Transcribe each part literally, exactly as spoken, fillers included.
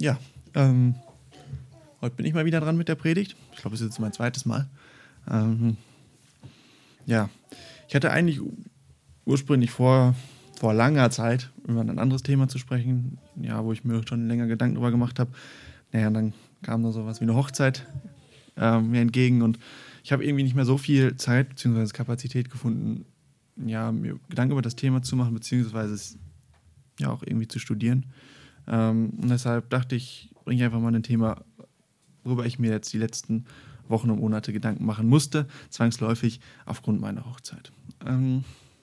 Ja, ähm, heute bin ich mal wieder dran mit der Predigt. Ich glaube, es ist jetzt mein zweites Mal. Ähm, ja, ich hatte eigentlich ursprünglich vor, vor langer Zeit über ein anderes Thema zu sprechen, ja, wo ich mir schon länger Gedanken darüber gemacht habe. Naja, dann kam da sowas wie eine Hochzeit ähm, mir entgegen und ich habe irgendwie nicht mehr so viel Zeit bzw. Kapazität gefunden, ja, mir Gedanken über das Thema zu machen, beziehungsweise es ja auch irgendwie zu studieren. Ähm, und deshalb dachte ich, bringe ich einfach mal ein Thema, worüber ich mir jetzt die letzten Wochen und Monate Gedanken machen musste, zwangsläufig aufgrund meiner Hochzeit. Ähm,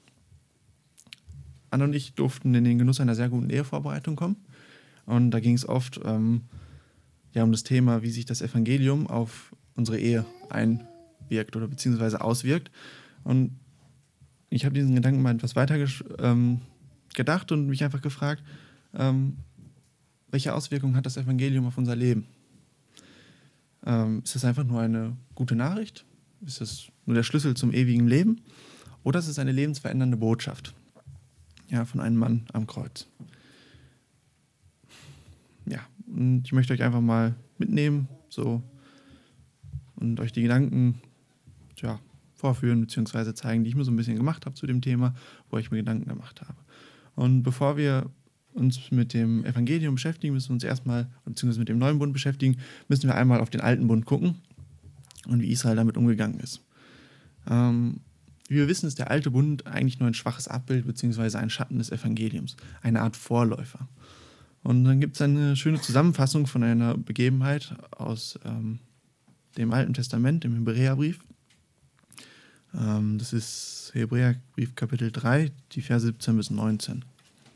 Anne und ich durften in den Genuss einer sehr guten Ehevorbereitung kommen. Und da ging es oft ähm, ja, um das Thema, wie sich das Evangelium auf unsere Ehe einwirkt oder beziehungsweise auswirkt. Und ich habe diesen Gedanken mal etwas weiter gesch- ähm, gedacht und mich einfach gefragt, ähm, welche Auswirkungen hat das Evangelium auf unser Leben? Ähm, ist das einfach nur eine gute Nachricht? Ist das nur der Schlüssel zum ewigen Leben? Oder ist es eine lebensverändernde Botschaft? Ja, von einem Mann am Kreuz. Ja, und ich möchte euch einfach mal mitnehmen, so, und euch die Gedanken, ja, vorführen bzw. zeigen, die ich mir so ein bisschen gemacht habe zu dem Thema, wo ich mir Gedanken gemacht habe. Und bevor wir uns mit dem Evangelium beschäftigen, müssen wir uns erstmal, beziehungsweise mit dem neuen Bund beschäftigen, müssen wir einmal auf den alten Bund gucken und wie Israel damit umgegangen ist. Ähm, wie wir wissen, ist der alte Bund eigentlich nur ein schwaches Abbild beziehungsweise ein Schatten des Evangeliums, eine Art Vorläufer. Und dann gibt es eine schöne Zusammenfassung von einer Begebenheit aus ähm, dem Alten Testament, dem Hebräerbrief. Ähm, das ist Hebräerbrief Kapitel drei, die Verse siebzehn bis neunzehn.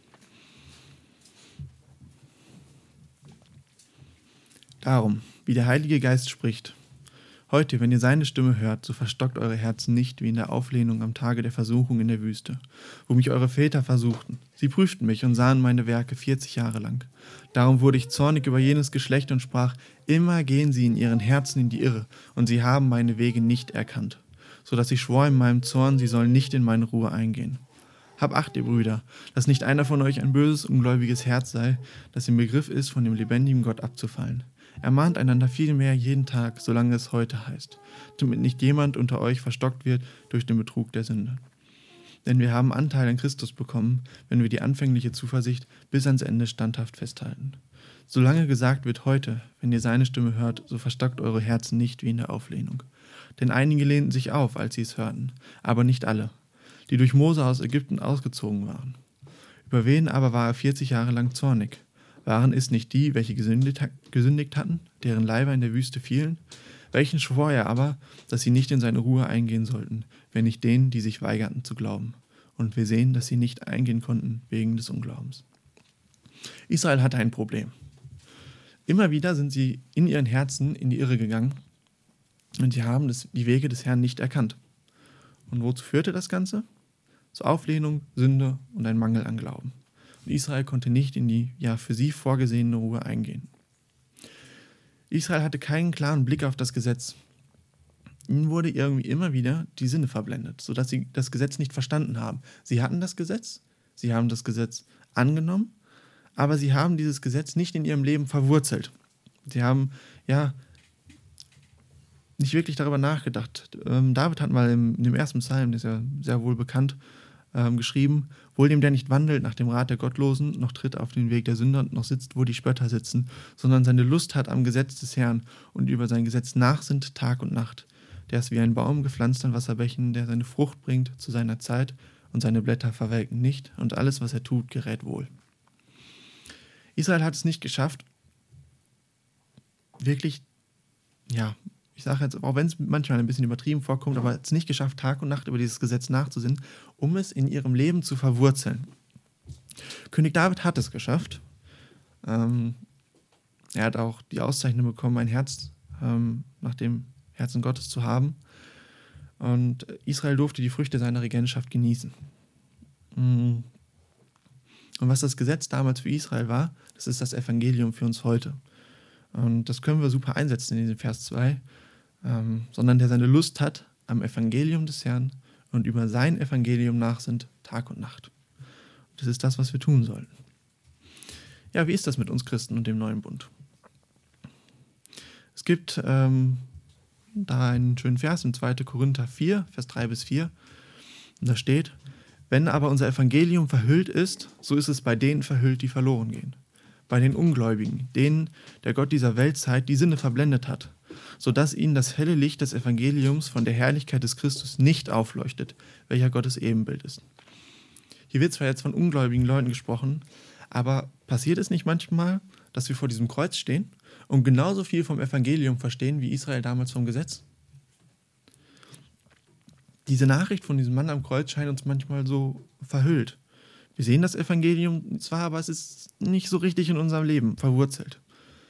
Darum, wie der Heilige Geist spricht: Heute, wenn ihr seine Stimme hört, so verstockt eure Herzen nicht wie in der Auflehnung am Tage der Versuchung in der Wüste, wo mich eure Väter versuchten. Sie prüften mich und sahen meine Werke vierzig Jahre lang. Darum wurde ich zornig über jenes Geschlecht und sprach: Immer gehen sie in ihren Herzen in die Irre, und sie haben meine Wege nicht erkannt. So dass ich schwor in meinem Zorn, sie sollen nicht in meine Ruhe eingehen. Hab Acht, ihr Brüder, dass nicht einer von euch ein böses, ungläubiges Herz sei, das im Begriff ist, von dem lebendigen Gott abzufallen. Ermahnt einander vielmehr jeden Tag, solange es heute heißt, damit nicht jemand unter euch verstockt wird durch den Betrug der Sünde. Denn wir haben Anteil an Christus bekommen, wenn wir die anfängliche Zuversicht bis ans Ende standhaft festhalten. Solange gesagt wird heute, wenn ihr seine Stimme hört, so verstockt eure Herzen nicht wie in der Auflehnung. Denn einige lehnten sich auf, als sie es hörten, aber nicht alle, die durch Mose aus Ägypten ausgezogen waren. Über wen aber war er vierzig Jahre lang zornig? Waren es nicht die, welche gesündigt, gesündigt hatten, deren Leiber in der Wüste fielen? Welchen schwor er aber, dass sie nicht in seine Ruhe eingehen sollten, wenn nicht denen, die sich weigerten zu glauben? Und wir sehen, dass sie nicht eingehen konnten wegen des Unglaubens. Israel hatte ein Problem. Immer wieder sind sie in ihren Herzen in die Irre gegangen und sie haben das, die Wege des Herrn nicht erkannt. Und wozu führte das Ganze? Zur Auflehnung, Sünde und ein Mangel an Glauben. Und Israel konnte nicht in die ja für sie vorgesehene Ruhe eingehen. Israel hatte keinen klaren Blick auf das Gesetz. Ihnen wurde irgendwie immer wieder die Sinne verblendet, sodass sie das Gesetz nicht verstanden haben. Sie hatten das Gesetz, sie haben das Gesetz angenommen, aber sie haben dieses Gesetz nicht in ihrem Leben verwurzelt. Sie haben ja nicht wirklich darüber nachgedacht. Ähm, David hat mal im, in dem ersten Psalm, der ist ja sehr wohl bekannt, ähm, geschrieben: Wohl dem, der nicht wandelt nach dem Rat der Gottlosen, noch tritt auf den Weg der Sünder, noch sitzt, wo die Spötter sitzen, sondern seine Lust hat am Gesetz des Herrn und über sein Gesetz nachsinnt Tag und Nacht. Der ist wie ein Baum gepflanzt an Wasserbächen, der seine Frucht bringt zu seiner Zeit und seine Blätter verwelken nicht und alles, was er tut, gerät wohl. Israel hat es nicht geschafft, wirklich, ja, ich sage jetzt, auch wenn es manchmal ein bisschen übertrieben vorkommt, aber es nicht geschafft, Tag und Nacht über dieses Gesetz nachzusinnen, um es in ihrem Leben zu verwurzeln. König David hat es geschafft. Ähm, er hat auch die Auszeichnung bekommen, ein Herz ähm, nach dem Herzen Gottes zu haben. Und Israel durfte die Früchte seiner Regentschaft genießen. Und was das Gesetz damals für Israel war, das ist das Evangelium für uns heute. Und das können wir super einsetzen in diesem Vers zwei. Ähm, sondern der seine Lust hat am Evangelium des Herrn und über sein Evangelium nachsinnt Tag und Nacht. Das ist das, was wir tun sollten. Ja, wie ist das mit uns Christen und dem neuen Bund? gibt ähm, da einen schönen Vers im zweiten Korinther vier, Vers drei bis vier. Und da steht: Wenn aber unser Evangelium verhüllt ist, so ist es bei denen verhüllt, die verloren gehen. Bei den Ungläubigen, denen der Gott dieser Weltzeit die Sinne verblendet hat, sodass ihnen das helle Licht des Evangeliums von der Herrlichkeit des Christus nicht aufleuchtet, welcher Gottes Ebenbild ist. Hier wird zwar jetzt von ungläubigen Leuten gesprochen, aber passiert es nicht manchmal, dass wir vor diesem Kreuz stehen und genauso viel vom Evangelium verstehen wie Israel damals vom Gesetz? Diese Nachricht von diesem Mann am Kreuz scheint uns manchmal so verhüllt. Wir sehen das Evangelium zwar, aber es ist nicht so richtig in unserem Leben verwurzelt.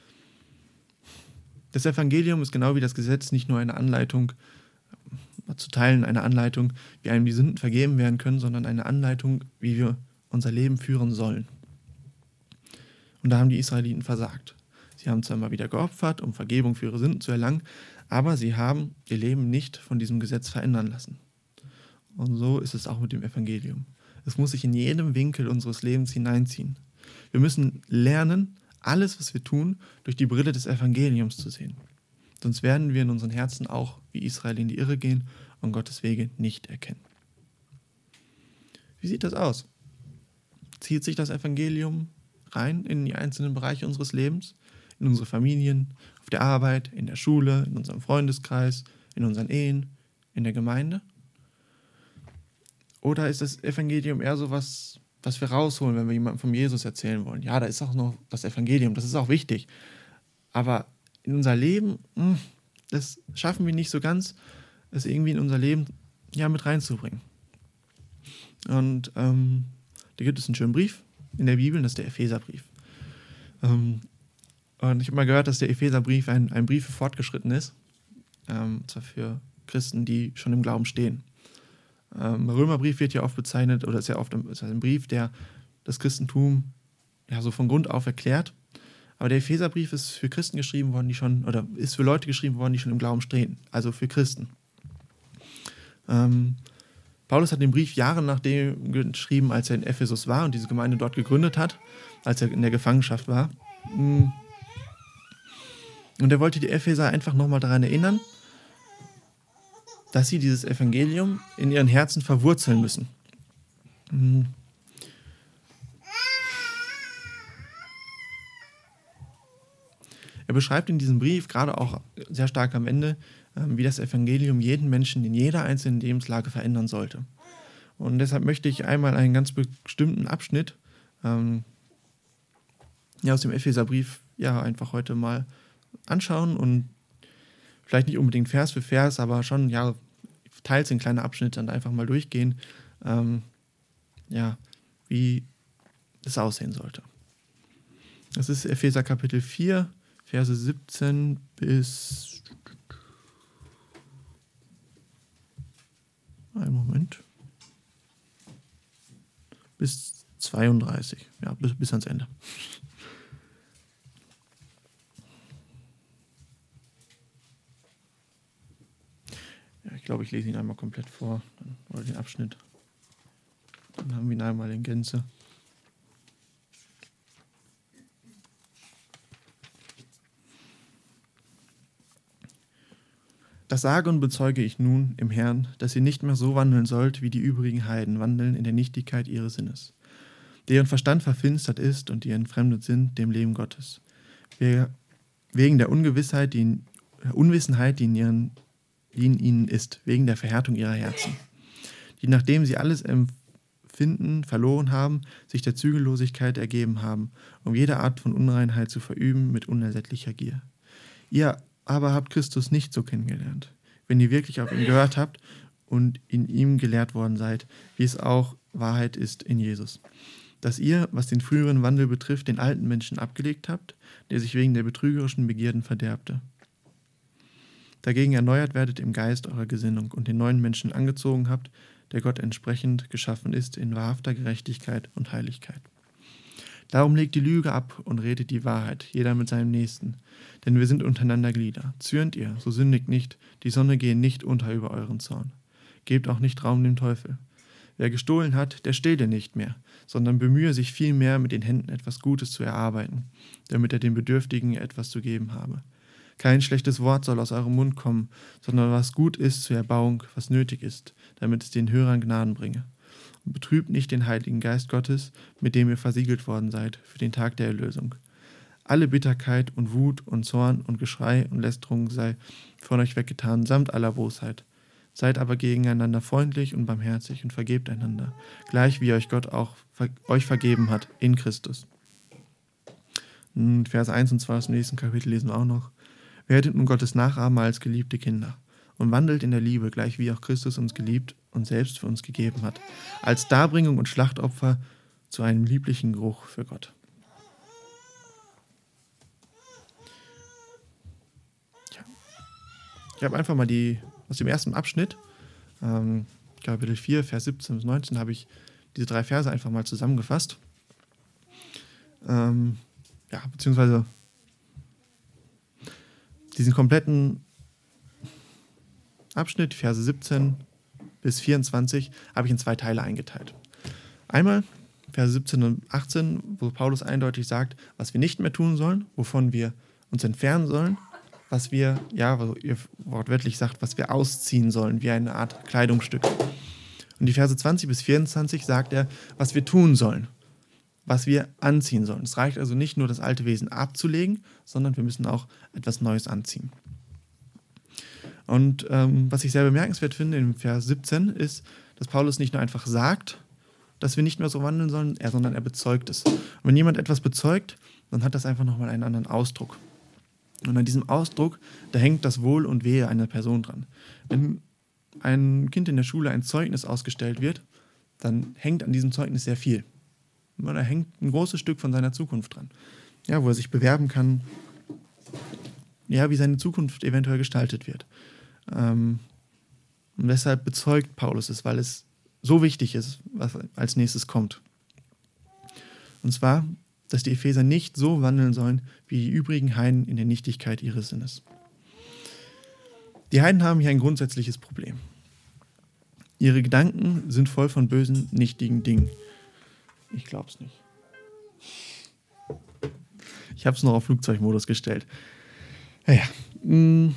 Das Evangelium ist genau wie das Gesetz nicht nur eine Anleitung, zu teilen eine Anleitung, wie einem die Sünden vergeben werden können, sondern eine Anleitung, wie wir unser Leben führen sollen. Und da haben die Israeliten versagt. Sie haben zwar immer wieder geopfert, um Vergebung für ihre Sünden zu erlangen, aber sie haben ihr Leben nicht von diesem Gesetz verändern lassen. Und so ist es auch mit dem Evangelium. Es muss sich in jedem Winkel unseres Lebens hineinziehen. Wir müssen lernen, alles, was wir tun, durch die Brille des Evangeliums zu sehen. Sonst werden wir in unseren Herzen auch wie Israel in die Irre gehen und Gottes Wege nicht erkennen. Wie sieht das aus? Zieht sich das Evangelium rein in die einzelnen Bereiche unseres Lebens? In unsere Familien, auf der Arbeit, in der Schule, in unserem Freundeskreis, in unseren Ehen, in der Gemeinde? Oder ist das Evangelium eher so was, was wir rausholen, wenn wir jemandem von Jesus erzählen wollen? Ja, da ist auch noch das Evangelium, das ist auch wichtig. Aber in unser Leben, das schaffen wir nicht so ganz, es irgendwie in unser Leben ja, mit reinzubringen. Und ähm, da gibt es einen schönen Brief in der Bibel, das ist der Epheserbrief. Ähm, und ich habe mal gehört, dass der Epheserbrief ein, ein Brief für Fortgeschritten ist. Ähm, zwar für Christen, die schon im Glauben stehen. Ähm, Römerbrief wird ja oft bezeichnet, oder ist ja oft ein, ist ein Brief, der das Christentum ja so von Grund auf erklärt. Aber der Epheserbrief ist für Christen geschrieben worden, die schon, oder ist für Leute geschrieben worden, die schon im Glauben stehen, also für Christen. Ähm, Paulus hat den Brief Jahre nachdem geschrieben, als er in Ephesus war und diese Gemeinde dort gegründet hat, als er in der Gefangenschaft war. Und er wollte die Epheser einfach nochmal daran erinnern, dass sie dieses Evangelium in ihren Herzen verwurzeln müssen. Er beschreibt in diesem Brief, gerade auch sehr stark am Ende, wie das Evangelium jeden Menschen in jeder einzelnen Lebenslage verändern sollte. Und deshalb möchte ich einmal einen ganz bestimmten Abschnitt ähm, ja, aus dem Epheserbrief ja, einfach heute mal anschauen und vielleicht nicht unbedingt Vers für Vers, aber schon ja, teils in kleine Abschnitte und einfach mal durchgehen, ähm, ja, wie es aussehen sollte. Das ist Epheser Kapitel vier, Verse siebzehn bis... Einen Moment. Bis zweiunddreißig. Ja, bis, bis ans Ende. Ja, ich glaube, ich lese ihn einmal komplett vor. Oder den Abschnitt. Dann haben wir ihn einmal in Gänze. Das sage und bezeuge ich nun im Herrn, dass ihr nicht mehr so wandeln sollt, wie die übrigen Heiden wandeln in der Nichtigkeit ihres Sinnes, deren Verstand verfinstert ist und die entfremdet sind dem Leben Gottes, wegen der Ungewissheit, die in, Unwissenheit, die in, ihren, die in ihnen ist, wegen der Verhärtung ihrer Herzen, die, nachdem sie alles Empfinden verloren haben, sich der Zügellosigkeit ergeben haben, um jede Art von Unreinheit zu verüben mit unersättlicher Gier. Ihr aber habt Christus nicht so kennengelernt, wenn ihr wirklich auf ihn gehört habt und in ihm gelehrt worden seid, wie es auch Wahrheit ist in Jesus. Dass ihr, was den früheren Wandel betrifft, den alten Menschen abgelegt habt, der sich wegen der betrügerischen Begierden verderbte. Dagegen erneuert werdet im Geist eurer Gesinnung und den neuen Menschen angezogen habt, der Gott entsprechend geschaffen ist in wahrhafter Gerechtigkeit und Heiligkeit. Darum legt die Lüge ab und redet die Wahrheit, jeder mit seinem Nächsten. Denn wir sind untereinander Glieder. Zürnt ihr, so sündigt nicht, die Sonne gehe nicht unter über euren Zorn. Gebt auch nicht Raum dem Teufel. Wer gestohlen hat, der stehle nicht mehr, sondern bemühe sich vielmehr, mit den Händen etwas Gutes zu erarbeiten, damit er den Bedürftigen etwas zu geben habe. Kein schlechtes Wort soll aus eurem Mund kommen, sondern was gut ist zur Erbauung, was nötig ist, damit es den Hörern Gnaden bringe. Und betrübt nicht den Heiligen Geist Gottes, mit dem ihr versiegelt worden seid für den Tag der Erlösung. Alle Bitterkeit und Wut und Zorn und Geschrei und Lästerung sei von euch weggetan, samt aller Bosheit. Seid aber gegeneinander freundlich und barmherzig und vergebt einander, gleich wie euch Gott auch ver- euch vergeben hat in Christus. Und Vers eins und zwei aus dem nächsten Kapitel lesen wir auch noch. Werdet nun Gottes Nachahmer als geliebte Kinder und wandelt in der Liebe, gleich wie auch Christus uns geliebt und selbst für uns gegeben hat, als Darbringung und Schlachtopfer zu einem lieblichen Geruch für Gott. Ja. Ich habe einfach mal die, aus dem ersten Abschnitt, ähm, Kapitel vier, Vers siebzehn bis neunzehn, habe ich diese drei Verse einfach mal zusammengefasst. Ähm, ja, beziehungsweise diesen kompletten Abschnitt, Verse siebzehn bis vierundzwanzig, habe ich in zwei Teile eingeteilt. Einmal Verse siebzehn und achtzehn, wo Paulus eindeutig sagt, was wir nicht mehr tun sollen, wovon wir uns entfernen sollen, was wir, ja, wo ihr wortwörtlich sagt, was wir ausziehen sollen, wie eine Art Kleidungsstück. Und die Verse zwanzig bis vierundzwanzig sagt er, was wir tun sollen, was wir anziehen sollen. Es reicht also nicht nur, das alte Wesen abzulegen, sondern wir müssen auch etwas Neues anziehen. Und ähm, was ich sehr bemerkenswert finde im Vers siebzehn ist, dass Paulus nicht nur einfach sagt, dass wir nicht mehr so wandeln sollen, er, sondern er bezeugt es. Und wenn jemand etwas bezeugt, dann hat das einfach nochmal einen anderen Ausdruck. Und an diesem Ausdruck, da hängt das Wohl und Wehe einer Person dran. Wenn ein Kind in der Schule ein Zeugnis ausgestellt wird, dann hängt an diesem Zeugnis sehr viel. Da hängt ein großes Stück von seiner Zukunft dran. Ja, wo er sich bewerben kann, ja, wie seine Zukunft eventuell gestaltet wird. Ähm, und deshalb bezeugt Paulus es, weil es so wichtig ist, was als nächstes kommt. Und zwar, dass die Epheser nicht so wandeln sollen wie die übrigen Heiden in der Nichtigkeit ihres Sinnes. Die Heiden haben hier ein grundsätzliches Problem. Ihre Gedanken sind voll von bösen, nichtigen Dingen. Ich glaub's nicht. Ich habe es noch auf Flugzeugmodus gestellt. Naja. Mh.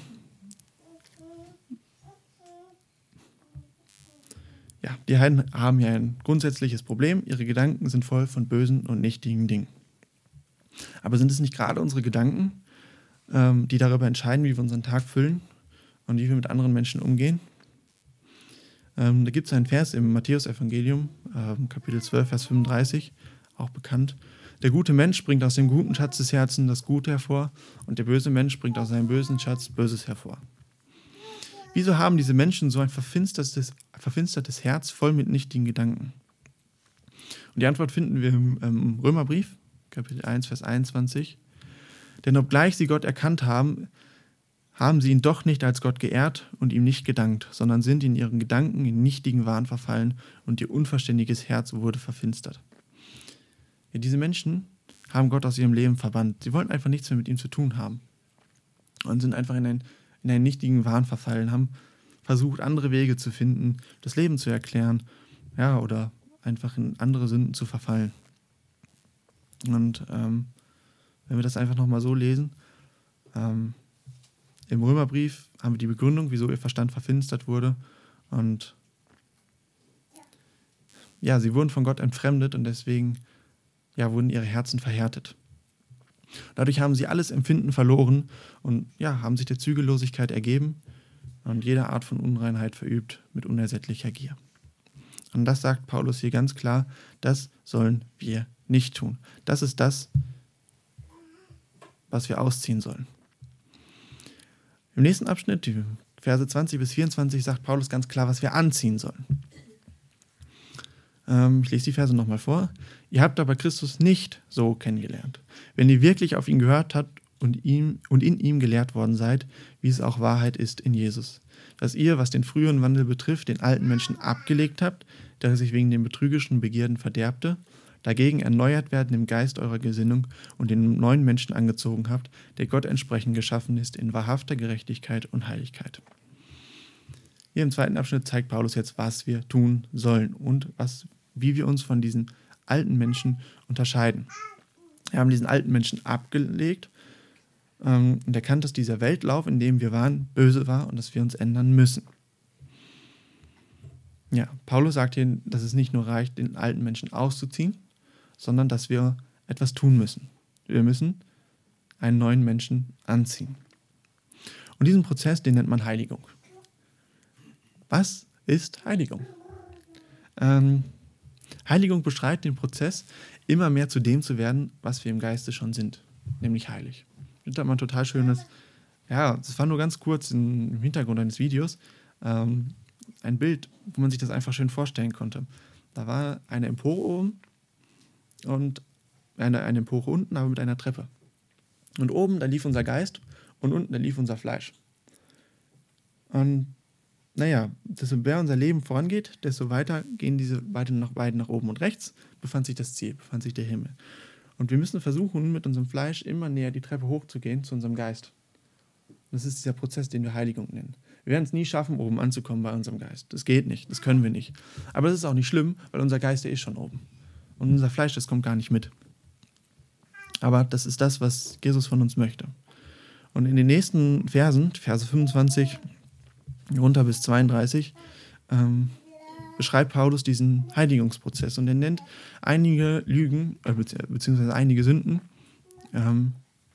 Ja, die Heiden haben hier ein grundsätzliches Problem. Ihre Gedanken sind voll von bösen und nichtigen Dingen. Aber sind es nicht gerade unsere Gedanken, ähm, die darüber entscheiden, wie wir unseren Tag füllen und wie wir mit anderen Menschen umgehen? Ähm, da gibt es einen Vers im Matthäus-Evangelium, ähm, Kapitel zwölf, Vers fünfunddreißig, auch bekannt. Der gute Mensch bringt aus dem guten Schatz des Herzens das Gute hervor und der böse Mensch bringt aus seinem bösen Schatz Böses hervor. Wieso haben diese Menschen so ein verfinstertes, verfinstertes Herz voll mit nichtigen Gedanken? Und die Antwort finden wir im ähm, Römerbrief, Kapitel eins, Vers einundzwanzig. Denn obgleich sie Gott erkannt haben, haben sie ihn doch nicht als Gott geehrt und ihm nicht gedankt, sondern sind in ihren Gedanken in nichtigen Wahn verfallen und ihr unverständiges Herz wurde verfinstert. Ja, diese Menschen haben Gott aus ihrem Leben verbannt. Sie wollten einfach nichts mehr mit ihm zu tun haben und sind einfach in, ein, in einen nichtigen Wahn verfallen, haben versucht, andere Wege zu finden, das Leben zu erklären, ja, oder einfach in andere Sünden zu verfallen. Und ähm, wenn wir das einfach nochmal so lesen, ähm, im Römerbrief haben wir die Begründung, wieso ihr Verstand verfinstert wurde. Und ja, sie wurden von Gott entfremdet und deswegen ja, wurden ihre Herzen verhärtet. Dadurch haben sie alles Empfinden verloren und ja, haben sich der Zügellosigkeit ergeben und jede Art von Unreinheit verübt mit unersättlicher Gier. Und das sagt Paulus hier ganz klar, das sollen wir nicht tun. Das ist das, was wir ausziehen sollen. Im nächsten Abschnitt, die Verse zwanzig bis vierundzwanzig, sagt Paulus ganz klar, was wir anziehen sollen. Ähm, ich lese die Verse nochmal vor. Ihr habt aber Christus nicht so kennengelernt. Wenn ihr wirklich auf ihn gehört habt und, ihm, und in ihm gelehrt worden seid, wie es auch Wahrheit ist in Jesus. Dass ihr, was den früheren Wandel betrifft, den alten Menschen abgelegt habt, der sich wegen den betrügerischen Begierden verderbte, dagegen erneuert werden im Geist eurer Gesinnung und den neuen Menschen angezogen habt, der Gott entsprechend geschaffen ist in wahrhafter Gerechtigkeit und Heiligkeit. Hier im zweiten Abschnitt zeigt Paulus jetzt, was wir tun sollen und was, wie wir uns von diesen alten Menschen unterscheiden. Wir haben diesen alten Menschen abgelegt Ähm, und erkannt, dass dieser Weltlauf, in dem wir waren, böse war und dass wir uns ändern müssen. Ja, Paulus sagt hier, dass es nicht nur reicht, den alten Menschen auszuziehen, sondern dass wir etwas tun müssen. Wir müssen einen neuen Menschen anziehen. Und diesen Prozess, den nennt man Heiligung. Was ist Heiligung? Ähm, Heiligung beschreibt den Prozess, immer mehr zu dem zu werden, was wir im Geiste schon sind, nämlich heilig. Das hat man total schönes, ja, das war nur ganz kurz im Hintergrund eines Videos, ähm, ein Bild, wo man sich das einfach schön vorstellen konnte. Da war eine Empore oben und eine, eine Empore unten, aber mit einer Treppe. Und oben, da lief unser Geist und unten, da lief unser Fleisch. Und naja, desto mehr unser Leben vorangeht, desto weiter gehen diese beiden nach, beiden nach oben. Und rechts befand sich das Ziel, befand sich der Himmel. Und wir müssen versuchen, mit unserem Fleisch immer näher die Treppe hochzugehen zu unserem Geist. Das ist dieser Prozess, den wir Heiligung nennen. Wir werden es nie schaffen, oben anzukommen bei unserem Geist. Das geht nicht, das können wir nicht. Aber das ist auch nicht schlimm, weil unser Geist, der ist schon oben. Und unser Fleisch, das kommt gar nicht mit. Aber das ist das, was Jesus von uns möchte. Und in den nächsten Versen, Verse fünfundzwanzig runter bis zweiunddreißig, ähm, beschreibt Paulus diesen Heiligungsprozess. Und er nennt einige Lügen, äh, beziehungsweise einige Sünden, ähm,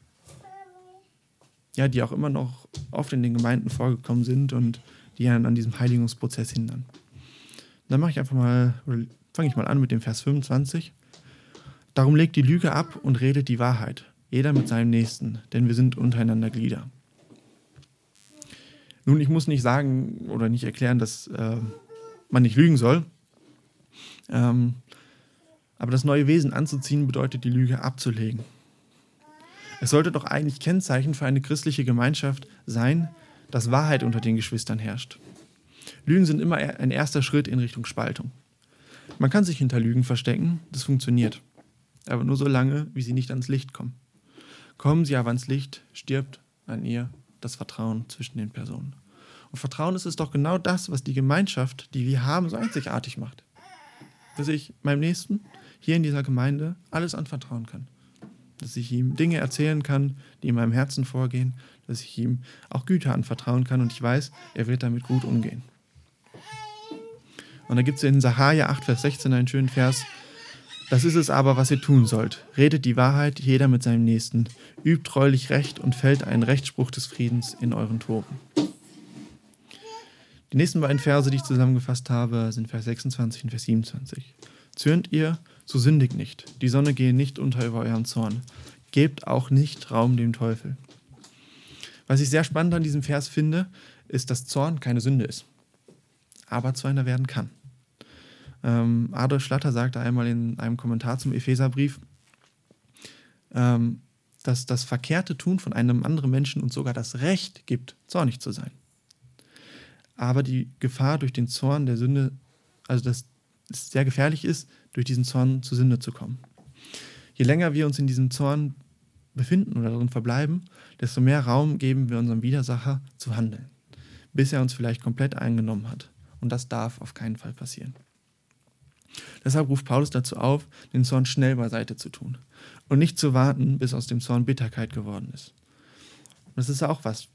ja, die auch immer noch oft in den Gemeinden vorgekommen sind und die einen an diesem Heiligungsprozess hindern. Dann mache ich einfach mal, fange ich mal an mit dem Vers fünfundzwanzig. Darum legt die Lüge ab und redet die Wahrheit, jeder mit seinem Nächsten, denn wir sind untereinander Glieder. Nun, ich muss nicht sagen oder nicht erklären, dass äh, man nicht lügen soll, ähm, aber das neue Wesen anzuziehen bedeutet, die Lüge abzulegen. Es sollte doch eigentlich Kennzeichen für eine christliche Gemeinschaft sein, dass Wahrheit unter den Geschwistern herrscht. Lügen sind immer ein erster Schritt in Richtung Spaltung. Man kann sich hinter Lügen verstecken, das funktioniert. Aber nur so lange, wie sie nicht ans Licht kommen. Kommen sie aber ans Licht, stirbt an ihr das Vertrauen zwischen den Personen. Und Vertrauen ist es doch genau das, was die Gemeinschaft, die wir haben, so einzigartig macht. Dass ich meinem Nächsten hier in dieser Gemeinde alles anvertrauen kann. Dass ich ihm Dinge erzählen kann, die in meinem Herzen vorgehen, dass ich ihm auch Güter anvertrauen kann und ich weiß, er wird damit gut umgehen. Und da gibt es in Sacharja acht, Vers sechzehn einen schönen Vers. Das ist es aber, was ihr tun sollt. Redet die Wahrheit, jeder mit seinem Nächsten. Übt treulich Recht und fällt einen Rechtsspruch des Friedens in euren Toren. Die nächsten beiden Verse, die ich zusammengefasst habe, sind Vers sechsundzwanzig und Vers siebenundzwanzig. Zürnt ihr, so sündigt nicht. Die Sonne gehe nicht unter über euren Zorn. Gebt auch nicht Raum dem Teufel. Was ich sehr spannend an diesem Vers finde, ist, dass Zorn keine Sünde ist, aber zu einer werden kann. Ähm, Adolf Schlatter sagte einmal in einem Kommentar zum Epheserbrief, ähm, dass das verkehrte Tun von einem anderen Menschen uns sogar das Recht gibt, zornig zu sein. Aber die Gefahr durch den Zorn der Sünde, also dass es sehr gefährlich ist, durch diesen Zorn zur Sünde zu kommen. Je länger wir uns in diesem Zorn befinden oder darin verbleiben, desto mehr Raum geben wir unserem Widersacher zu handeln, bis er uns vielleicht komplett eingenommen hat. Und das darf auf keinen Fall passieren. Deshalb ruft Paulus dazu auf, den Zorn schnell beiseite zu tun und nicht zu warten, bis aus dem Zorn Bitterkeit geworden ist. Und das ist auch was,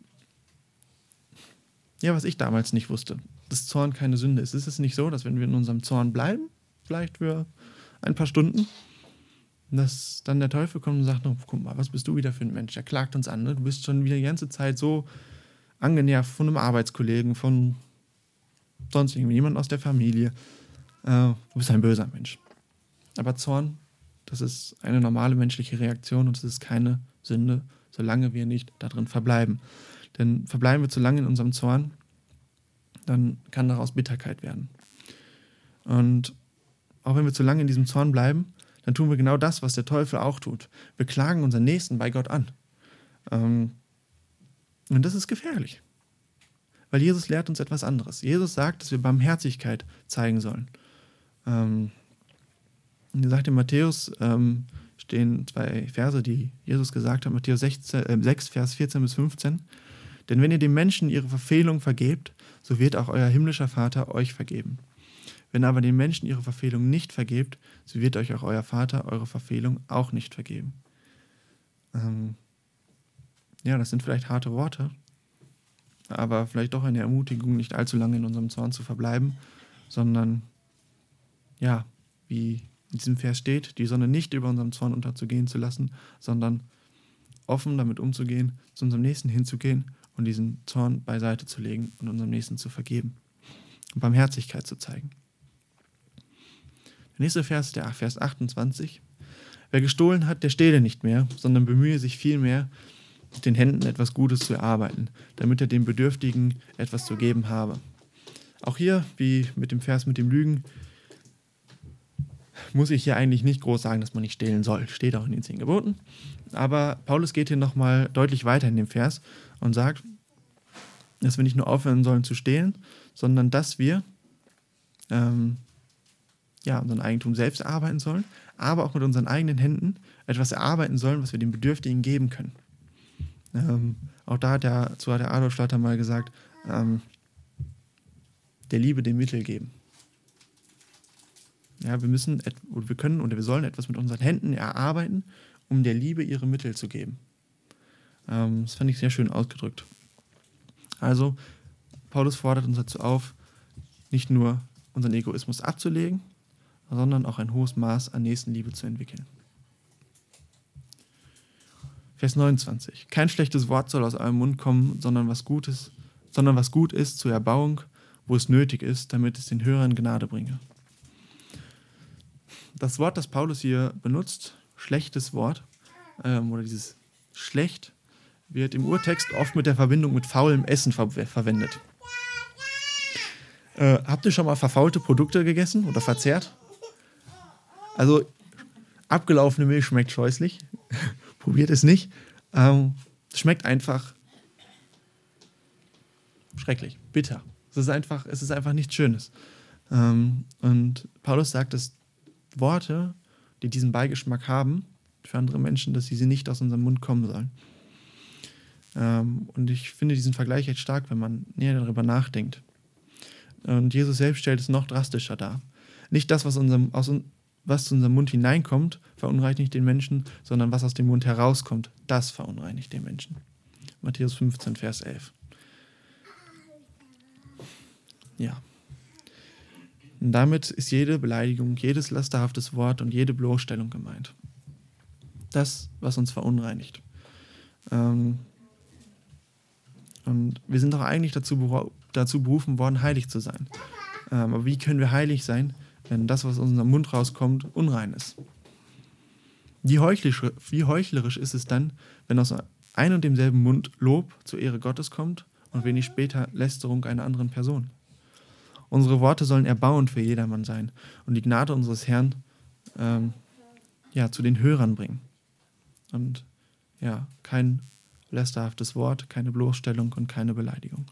ja, was ich damals nicht wusste, dass Zorn keine Sünde ist. Ist es nicht so, dass wenn wir in unserem Zorn bleiben, vielleicht für ein paar Stunden, dass dann der Teufel kommt und sagt, oh, guck mal, was bist du wieder für ein Mensch? Er klagt uns an, ne? Du bist schon wieder die ganze Zeit so angenervt von einem Arbeitskollegen, von sonst irgendjemand aus der Familie. Uh, du bist ein böser Mensch. Aber Zorn, das ist eine normale menschliche Reaktion und es ist keine Sünde, solange wir nicht darin verbleiben. Denn verbleiben wir zu lange in unserem Zorn, dann kann daraus Bitterkeit werden. Und auch wenn wir zu lange in diesem Zorn bleiben, dann tun wir genau das, was der Teufel auch tut. Wir klagen unseren Nächsten bei Gott an. Um, und das ist gefährlich. Weil Jesus lehrt uns etwas anderes. Jesus sagt, dass wir Barmherzigkeit zeigen sollen. Ähm, er sagt in Matthäus, ähm, stehen zwei Verse, die Jesus gesagt hat, Matthäus sechzehn, äh, sechs, Vers vierzehn bis fünfzehn. Denn wenn ihr den Menschen ihre Verfehlung vergebt, so wird auch euer himmlischer Vater euch vergeben. Wenn aber den Menschen ihre Verfehlung nicht vergebt, so wird euch auch euer Vater eure Verfehlung auch nicht vergeben. Ähm, Ja, das sind vielleicht harte Worte, aber vielleicht doch eine Ermutigung, nicht allzu lange in unserem Zorn zu verbleiben, sondern, ja, wie in diesem Vers steht, die Sonne nicht über unserem Zorn unterzugehen zu lassen, sondern offen damit umzugehen, zu unserem Nächsten hinzugehen und diesen Zorn beiseite zu legen und unserem Nächsten zu vergeben und Barmherzigkeit zu zeigen. Der nächste Vers, der Vers achtundzwanzig. Wer gestohlen hat, der stehle nicht mehr, sondern bemühe sich vielmehr, mit den Händen etwas Gutes zu erarbeiten, damit er dem Bedürftigen etwas zu geben habe. Auch hier, wie mit dem Vers mit dem Lügen, muss ich hier eigentlich nicht groß sagen, dass man nicht stehlen soll. Steht auch in den zehn Geboten. Aber Paulus geht hier nochmal deutlich weiter in dem Vers und sagt, dass wir nicht nur aufhören sollen zu stehlen, sondern dass wir ähm, ja, unseren Eigentum selbst erarbeiten sollen, aber auch mit unseren eigenen Händen etwas erarbeiten sollen, was wir den Bedürftigen geben können. Ähm, auch da hat der, so hat der Adolf Schlatter mal gesagt, ähm, der Liebe den Mittel geben. Ja, wir müssen, oder wir können oder wir sollen etwas mit unseren Händen erarbeiten, um der Liebe ihre Mittel zu geben. Ähm, das fand ich sehr schön ausgedrückt. Also, Paulus fordert uns dazu auf, nicht nur unseren Egoismus abzulegen, sondern auch ein hohes Maß an Nächstenliebe zu entwickeln. Vers neunundzwanzig. Kein schlechtes Wort soll aus eurem Mund kommen, sondern was Gutes, sondern was gut ist zur Erbauung, wo es nötig ist, damit es den Hörern Gnade bringe. Das Wort, das Paulus hier benutzt, schlechtes Wort, ähm, oder dieses schlecht, wird im Urtext oft mit der Verbindung mit faulem Essen ver- verwendet. Äh, habt ihr schon mal verfaulte Produkte gegessen oder verzehrt? Also, abgelaufene Milch schmeckt scheußlich. Probiert es nicht. Ähm, schmeckt einfach schrecklich, bitter. Es ist einfach, es ist einfach nichts Schönes. Ähm, und Paulus sagt, dass Worte, die diesen Beigeschmack haben, für andere Menschen, dass sie, sie nicht aus unserem Mund kommen sollen. Ähm, und ich finde diesen Vergleich echt stark, wenn man näher darüber nachdenkt. Und Jesus selbst stellt es noch drastischer dar. Nicht das, was, unserem, aus, was zu unserem Mund hineinkommt, verunreinigt den Menschen, sondern was aus dem Mund herauskommt, das verunreinigt den Menschen. Matthäus fünfzehn, Vers elf. Ja. Und damit ist jede Beleidigung, jedes lasterhaftes Wort und jede Bloßstellung gemeint. Das, was uns verunreinigt. Ähm, und wir sind doch eigentlich dazu, dazu berufen worden, heilig zu sein. Ähm, aber wie können wir heilig sein, wenn das, was aus unserem Mund rauskommt, unrein ist? Wie heuchlerisch, wie heuchlerisch ist es dann, wenn aus einem und demselben Mund Lob zur Ehre Gottes kommt und wenig später Lästerung einer anderen Person? Unsere Worte sollen erbauend für jedermann sein und die Gnade unseres Herrn ähm, ja, zu den Hörern bringen. Und ja, kein lästerhaftes Wort, keine Bloßstellung und keine Beleidigung.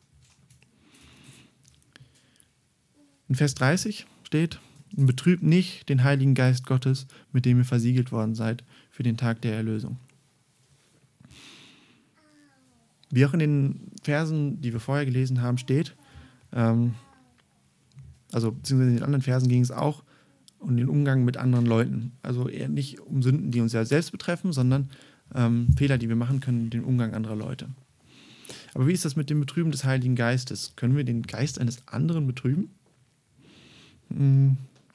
In Vers dreißig steht, betrübt nicht den Heiligen Geist Gottes, mit dem ihr versiegelt worden seid für den Tag der Erlösung. Wie auch in den Versen, die wir vorher gelesen haben, steht, ähm, also beziehungsweise in den anderen Versen ging es auch um den Umgang mit anderen Leuten. Also eher nicht um Sünden, die uns ja selbst betreffen, sondern ähm, Fehler, die wir machen können, den Umgang anderer Leute. Aber wie ist das mit dem Betrüben des Heiligen Geistes? Können wir den Geist eines anderen betrüben? Hm.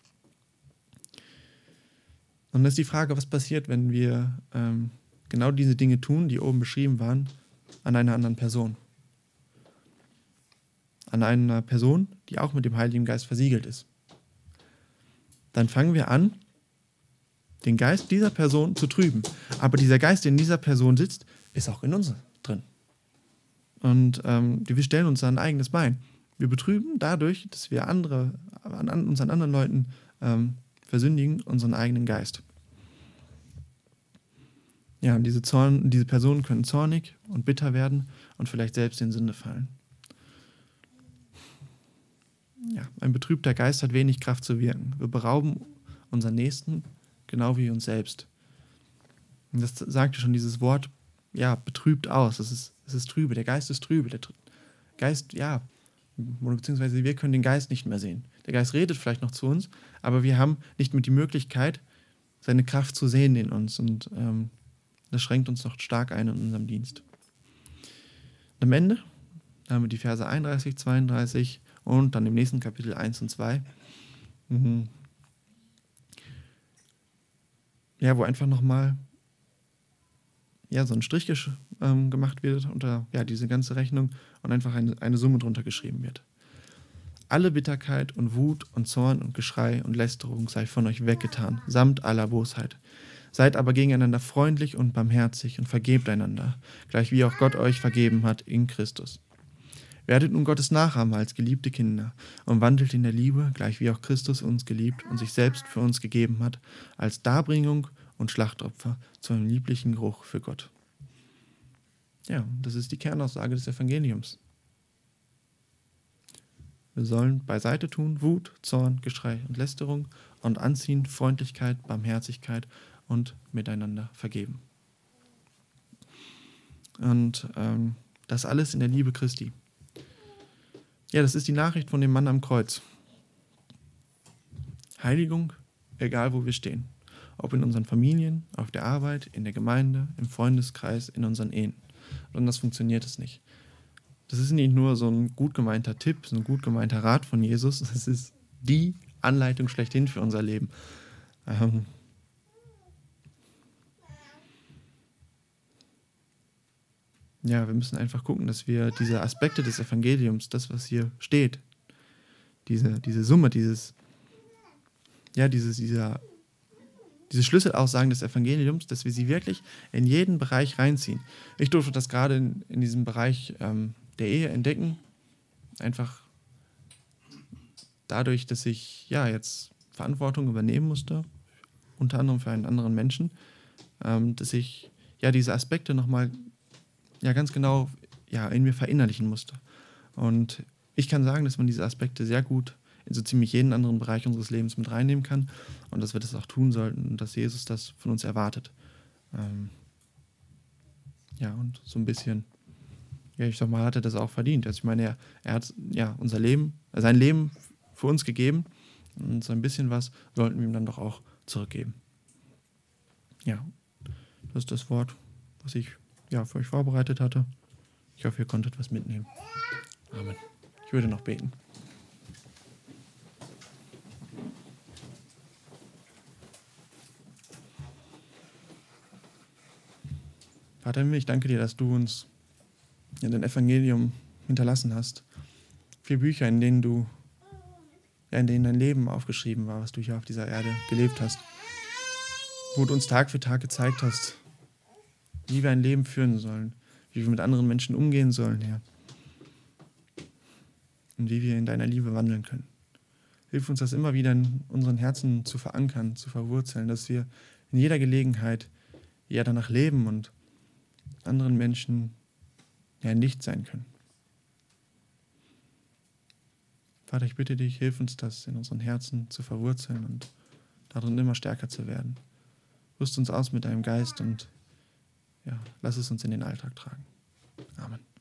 Und das ist die Frage, was passiert, wenn wir ähm, genau diese Dinge tun, die oben beschrieben waren, an einer anderen Person. An einer Person, die auch mit dem Heiligen Geist versiegelt ist. Dann fangen wir an, den Geist dieser Person zu trüben. Aber dieser Geist, der in dieser Person sitzt, ist auch in uns drin. Und ähm, wir stellen uns ein eigenes Bein. Wir betrüben dadurch, dass wir andere, an, an, uns an anderen Leuten ähm, versündigen, unseren eigenen Geist. Ja, und diese, Zorn, diese Personen können zornig und bitter werden und vielleicht selbst in Sünde fallen. Ja, ein betrübter Geist hat wenig Kraft zu wirken. Wir berauben unseren Nächsten, genau wie uns selbst. Und das sagte schon dieses Wort, ja, betrübt aus. Es ist, es ist trübe, der Geist ist trübe. Der Geist, ja, beziehungsweise wir können den Geist nicht mehr sehen. Der Geist redet vielleicht noch zu uns, aber wir haben nicht mehr die Möglichkeit, seine Kraft zu sehen in uns. Und ähm, Das schränkt uns noch stark ein in unserem Dienst. Und am Ende haben wir die Verse einunddreißig, zweiunddreißig und dann im nächsten Kapitel eins und zwei. Mhm. Ja, wo einfach nochmal ja, so ein Strich gesch- ähm, gemacht wird unter ja, diese ganze Rechnung und einfach eine, eine Summe drunter geschrieben wird. Alle Bitterkeit und Wut und Zorn und Geschrei und Lästerung sei von euch weggetan, samt aller Bosheit. Seid aber gegeneinander freundlich und barmherzig und vergebt einander, gleich wie auch Gott euch vergeben hat in Christus. Werdet nun Gottes Nachahmer als geliebte Kinder und wandelt in der Liebe, gleich wie auch Christus uns geliebt und sich selbst für uns gegeben hat, als Darbringung und Schlachtopfer zu einem lieblichen Geruch für Gott. Ja, das ist die Kernaussage des Evangeliums. Wir sollen beiseite tun Wut, Zorn, Geschrei und Lästerung und anziehen Freundlichkeit, Barmherzigkeit und miteinander vergeben. Und ähm, das alles in der Liebe Christi. Ja, das ist die Nachricht von dem Mann am Kreuz. Heiligung, egal wo wir stehen. Ob in unseren Familien, auf der Arbeit, in der Gemeinde, im Freundeskreis, in unseren Ehen. Anders funktioniert es nicht. Das ist nicht nur so ein gut gemeinter Tipp, so ein gut gemeinter Rat von Jesus. Das ist die Anleitung schlechthin für unser Leben. Ähm ja, wir müssen einfach gucken, dass wir diese Aspekte des Evangeliums, das, was hier steht, diese, diese Summe, dieses, ja, dieses, dieser, diese Schlüsselaussagen des Evangeliums, dass wir sie wirklich in jeden Bereich reinziehen. Ich durfte das gerade in, in diesem Bereich ähm, der Ehe entdecken, einfach dadurch, dass ich ja jetzt Verantwortung übernehmen musste, unter anderem für einen anderen Menschen, ähm, dass ich ja diese Aspekte nochmal ja ganz genau ja, in mir verinnerlichen musste. Und ich kann sagen, dass man diese Aspekte sehr gut in so ziemlich jeden anderen Bereich unseres Lebens mit reinnehmen kann und dass wir das auch tun sollten und dass Jesus das von uns erwartet. Ähm, ja, und so ein bisschen, ja, ich sag mal, hat er das auch verdient. Also ich meine, er, er hat ja unser Leben, sein Leben für uns gegeben und so ein bisschen was sollten wir ihm dann doch auch zurückgeben. Ja, das ist das Wort, was ich ja, für euch vorbereitet hatte. Ich hoffe, ihr konntet was mitnehmen. Amen. Ich würde noch beten. Vater im Himmel, ich danke dir, dass du uns in dein Evangelium hinterlassen hast. Vier Bücher, in denen du, ja, in denen dein Leben aufgeschrieben war, was du hier auf dieser Erde gelebt hast. Wo du uns Tag für Tag gezeigt hast, wie wir ein Leben führen sollen, wie wir mit anderen Menschen umgehen sollen, Herr. Und wie wir in deiner Liebe wandeln können. Hilf uns, das immer wieder in unseren Herzen zu verankern, zu verwurzeln, dass wir in jeder Gelegenheit ja danach leben und anderen Menschen ja ein Licht sein können. Vater, ich bitte dich, hilf uns, das in unseren Herzen zu verwurzeln und darin immer stärker zu werden. Rüst uns aus mit deinem Geist und ja, lass es uns in den Alltag tragen. Amen.